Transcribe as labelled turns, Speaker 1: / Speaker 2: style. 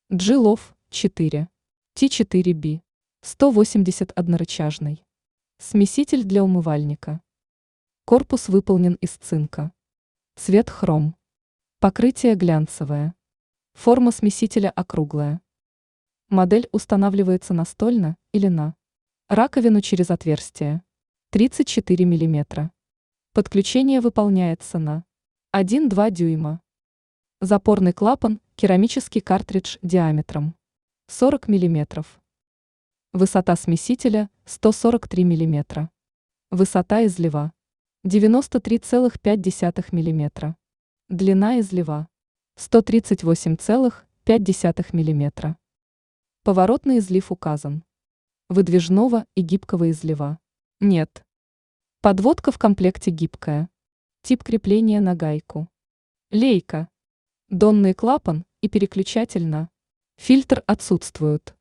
Speaker 1: Джилов 4. Т4B. 180 однорычажный. Смеситель для умывальника. Корпус выполнен из цинка. Цвет хром. Покрытие глянцевое. Форма смесителя округлая. Модель устанавливается настольно или на раковину через отверстие. 34 мм. Подключение выполняется на 1,2 дюйма. Запорный клапан, керамический картридж диаметром 40 мм. Высота смесителя 143 мм. Высота излива 93,5 мм. Длина излива 138,5 мм. Поворотный излив указан. Выдвижного и гибкого излива нет. Подводка в комплекте гибкая. Тип крепления на гайку. Лейка. Донный клапан и переключатель на фильтр отсутствуют.